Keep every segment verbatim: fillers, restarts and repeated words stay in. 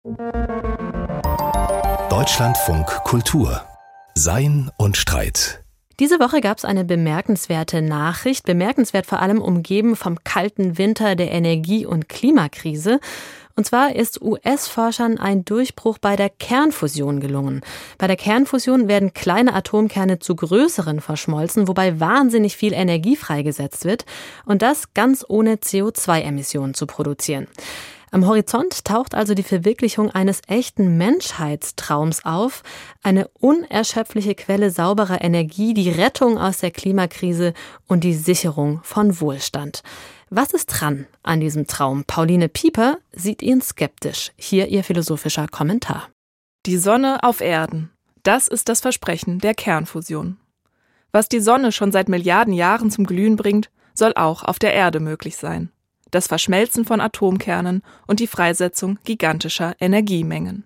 Deutschlandfunk Kultur. Sein und Streit. Diese Woche gab es eine bemerkenswerte Nachricht, bemerkenswert vor allem umgeben vom kalten Winter der Energie- und Klimakrise. Und zwar ist U S-Forschern ein Durchbruch bei der Kernfusion gelungen. Bei der Kernfusion werden kleine Atomkerne zu größeren verschmolzen, wobei wahnsinnig viel Energie freigesetzt wird. Und das ganz ohne C O zwei Emissionen zu produzieren. Am Horizont taucht also die Verwirklichung eines echten Menschheitstraums auf. Eine unerschöpfliche Quelle sauberer Energie, die Rettung aus der Klimakrise und die Sicherung von Wohlstand. Was ist dran an diesem Traum? Pauline Pieper sieht ihn skeptisch. Hier ihr philosophischer Kommentar. Die Sonne auf Erden. Das ist das Versprechen der Kernfusion. Was die Sonne schon seit Milliarden Jahren zum Glühen bringt, soll auch auf der Erde möglich sein. Das Verschmelzen von Atomkernen und die Freisetzung gigantischer Energiemengen.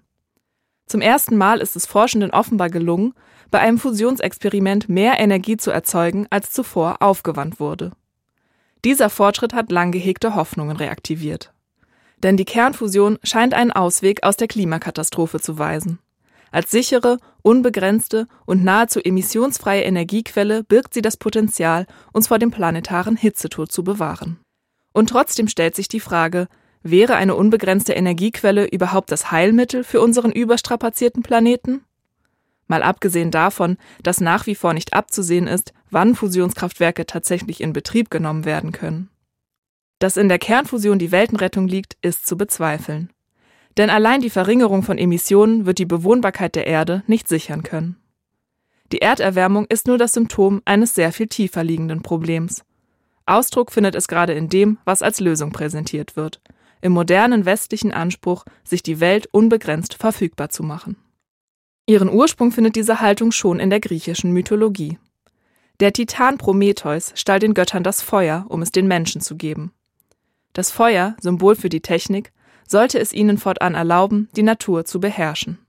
Zum ersten Mal ist es Forschenden offenbar gelungen, bei einem Fusionsexperiment mehr Energie zu erzeugen, als zuvor aufgewandt wurde. Dieser Fortschritt hat lang gehegte Hoffnungen reaktiviert. Denn die Kernfusion scheint einen Ausweg aus der Klimakatastrophe zu weisen. Als sichere, unbegrenzte und nahezu emissionsfreie Energiequelle birgt sie das Potenzial, uns vor dem planetaren Hitzetod zu bewahren. Und trotzdem stellt sich die Frage, wäre eine unbegrenzte Energiequelle überhaupt das Heilmittel für unseren überstrapazierten Planeten? Mal abgesehen davon, dass nach wie vor nicht abzusehen ist, wann Fusionskraftwerke tatsächlich in Betrieb genommen werden können. Dass in der Kernfusion die Weltenrettung liegt, ist zu bezweifeln. Denn allein die Verringerung von Emissionen wird die Bewohnbarkeit der Erde nicht sichern können. Die Erderwärmung ist nur das Symptom eines sehr viel tiefer liegenden Problems. Ausdruck findet es gerade in dem, was als Lösung präsentiert wird, im modernen westlichen Anspruch, sich die Welt unbegrenzt verfügbar zu machen. Ihren Ursprung findet diese Haltung schon in der griechischen Mythologie. Der Titan Prometheus stahl den Göttern das Feuer, um es den Menschen zu geben. Das Feuer, Symbol für die Technik, sollte es ihnen fortan erlauben, die Natur zu beherrschen.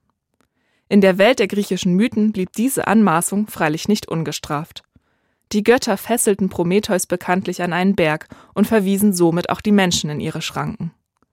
In der Welt der griechischen Mythen blieb diese Anmaßung freilich nicht ungestraft. Die Götter fesselten Prometheus bekanntlich an einen Berg und verwiesen somit auch die Menschen in ihre Schranken.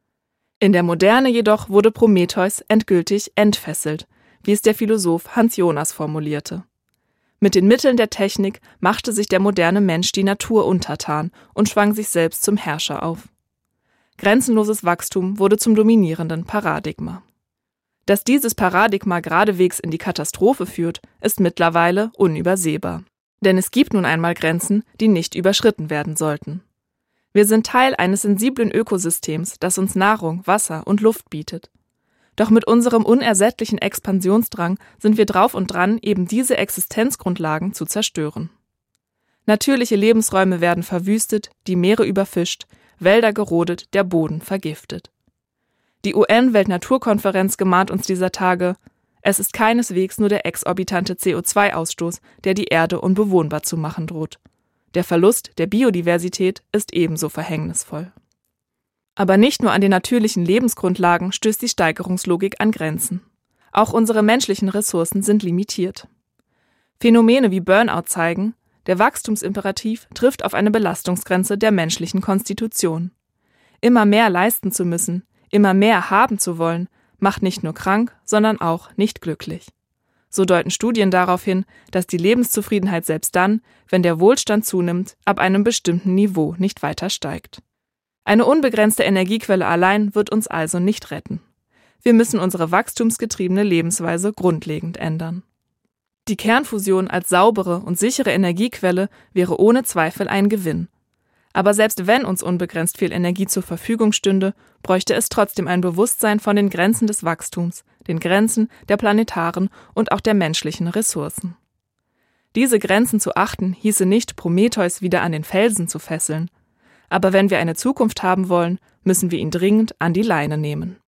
In der Moderne jedoch wurde Prometheus endgültig entfesselt, wie es der Philosoph Hans Jonas formulierte. Mit den Mitteln der Technik machte sich der moderne Mensch die Natur untertan und schwang sich selbst zum Herrscher auf. Grenzenloses Wachstum wurde zum dominierenden Paradigma. Dass dieses Paradigma geradewegs in die Katastrophe führt, ist mittlerweile unübersehbar. Denn es gibt nun einmal Grenzen, die nicht überschritten werden sollten. Wir sind Teil eines sensiblen Ökosystems, das uns Nahrung, Wasser und Luft bietet. Doch mit unserem unersättlichen Expansionsdrang sind wir drauf und dran, eben diese Existenzgrundlagen zu zerstören. Natürliche Lebensräume werden verwüstet, die Meere überfischt, Wälder gerodet, der Boden vergiftet. Die U N-Weltnaturkonferenz gemahnt uns dieser Tage: Es ist keineswegs nur der exorbitante C O zwei Ausstoß, der die Erde unbewohnbar zu machen droht. Der Verlust der Biodiversität ist ebenso verhängnisvoll. Aber nicht nur an den natürlichen Lebensgrundlagen stößt die Steigerungslogik an Grenzen. Auch unsere menschlichen Ressourcen sind limitiert. Phänomene wie Burnout zeigen, der Wachstumsimperativ trifft auf eine Belastungsgrenze der menschlichen Konstitution. Immer mehr leisten zu müssen, immer mehr haben zu wollen, macht nicht nur krank, sondern auch nicht glücklich. So deuten Studien darauf hin, dass die Lebenszufriedenheit selbst dann, wenn der Wohlstand zunimmt, ab einem bestimmten Niveau nicht weiter steigt. Eine unbegrenzte Energiequelle allein wird uns also nicht retten. Wir müssen unsere wachstumsgetriebene Lebensweise grundlegend ändern. Die Kernfusion als saubere und sichere Energiequelle wäre ohne Zweifel ein Gewinn. Aber selbst wenn uns unbegrenzt viel Energie zur Verfügung stünde, bräuchte es trotzdem ein Bewusstsein von den Grenzen des Wachstums, den Grenzen der planetaren und auch der menschlichen Ressourcen. Diese Grenzen zu achten, hieße nicht, Prometheus wieder an den Felsen zu fesseln. Aber wenn wir eine Zukunft haben wollen, müssen wir ihn dringend an die Leine nehmen.